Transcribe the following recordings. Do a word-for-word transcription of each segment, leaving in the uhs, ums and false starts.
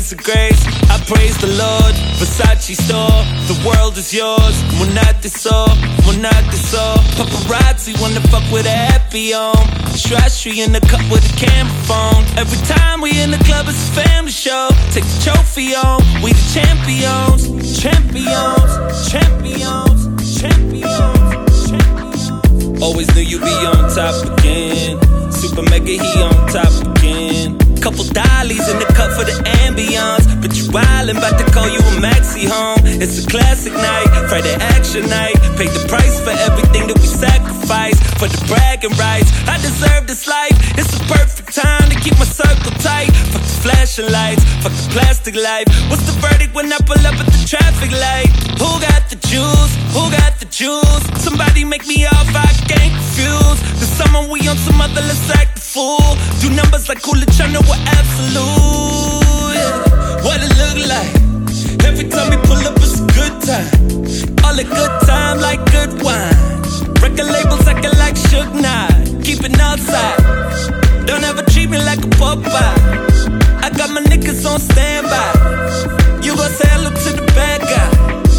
amazing grace. I praise the Lord. Versace store, the world is yours. Monate so, monate so. Paparazzi wanna fuck with a happy on. Strashy in the cup with a camera phone. Every time we in the club, it's a family show. Take the trophy on, we the champions, champions, champions, champions, champions. Always knew you'd be on top again. Super mega, he on top again. Couple dollies in the cup for the ambiance. But you wildin', bout to call you a maxi home. It's a classic night, Friday action night. Paid the price for everything that we sacrificed. For the bragging rights, I deserve this life. It's the perfect time to keep my circle tight. Fuck the flashing lights, fuck the plastic life. What's the verdict when I pull up at the traffic light? Who got the juice? Who got the juice? Somebody make me off, I can't confuse. The summer we on some other, let's act the fool. Do numbers like Coolidge, I know we're absolute. Yeah. What it look like? Every time we pull up, it's a good time. All a good time like good wine. Record labels acting like Suge Knight. Keep it outside. Don't ever treat me like a Popeye. I got my niggas on standby. You gon' say hello to the bad guy.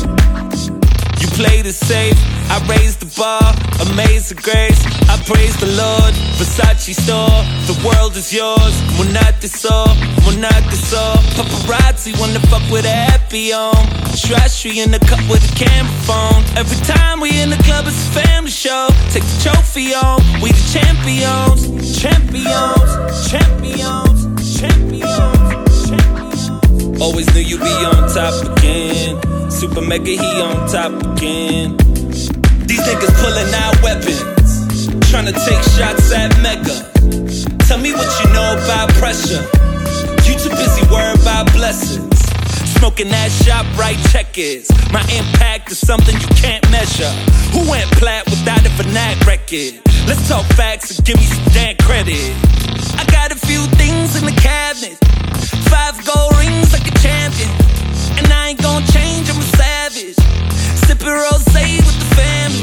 You played it safe, I raised the bar. Amazing grace, I praise the Lord. Versace store, the world is yours. Monate so, monate so. Paparazzi wanna fuck with a happy on. Strashy in the cup with a camera phone. Every time we in the club, it's a family show. Take the trophy on, we the champions, champions, champions, champions, champions. Always knew you'd be on top again. Super mega, he on top again. These niggas pulling out weapons, tryna take shots at Mega. Tell me what you know about pressure. You too busy worried about blessings. Smoking that shop right checkers. My impact is something you can't measure. Who went plat without a Fnac record? Let's talk facts and give me some damn credit. I got a few things in the cabinet. Five gold rings like a champion. And I ain't gon' change, I'm a savage. Sippin' rosé with the family.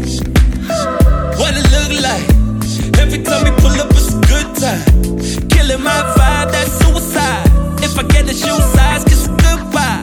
What it look like? Every time we pull up, it's a good time. Killing my vibe, that's suicide. If I get the shoe size, kiss a goodbye.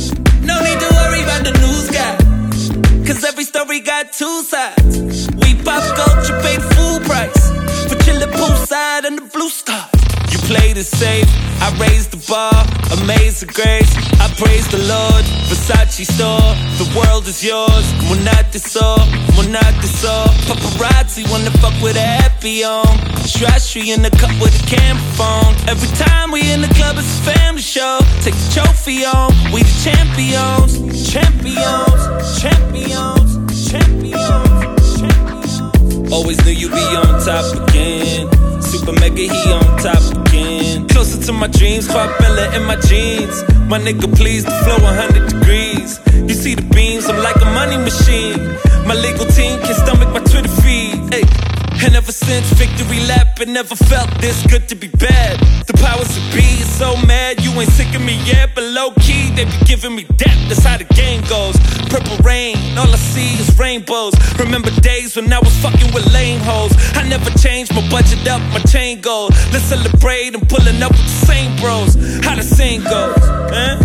No need to worry about the news guy, cause every story got two sides. We pop culture, paid full price for chillin' poolside and the blue sky. You played it safe, I raised the bar. Amazing grace, I praise the Lord. Versace store, the world is yours. Monate so, monate so. Paparazzi wanna fuck with a happy on. Strashy in the cup with a camera phone. Every time we in the club, it's a family show. Take the trophy on, we the champions, champions, champions, champions, champions. Always knew you'd be on top again. Super mega, he on top again. Closer to my dreams, Barbella in my jeans. My nigga, please, the flow one hundred degrees. You see the beams, I'm like a money machine. My legal team can stomach my Twitter feed. Hey. And ever since victory lap, it never felt this good to be bad. The powers that be is so mad, you ain't sick of me yet. But low-key, they be giving me depth, that's how the game goes. Purple rain, all I see is rainbows. Remember days when I was fucking with lame hoes. I never changed, my budget up, my chain gold. Let's celebrate, I'm pulling up with the same bros. How the saying goes, eh?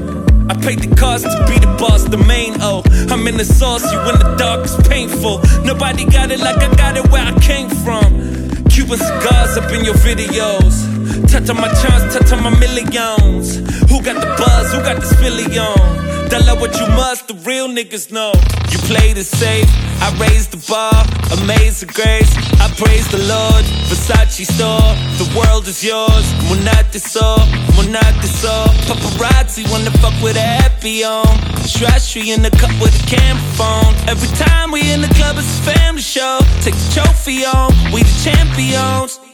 I paid the cost to be the boss, the main O. I'm in the sauce, you in the dark, it's painful. Nobody got it like I got it where I came from. Cuban cigars up in your videos. Touch on my chance, touch on my millions. Who got the buzz, who got the spillion? Tell her what you must, the real niggas know. You played it safe, I raised the bar. Amazing grace, I praise the Lord. Versace store, the world is yours. Monate so, monate so. Paparazzi wanna fuck with a happy on. Strashy in the cup with a camera phone. Every time we in the club, it's a family show. Take the trophy on, we the champions.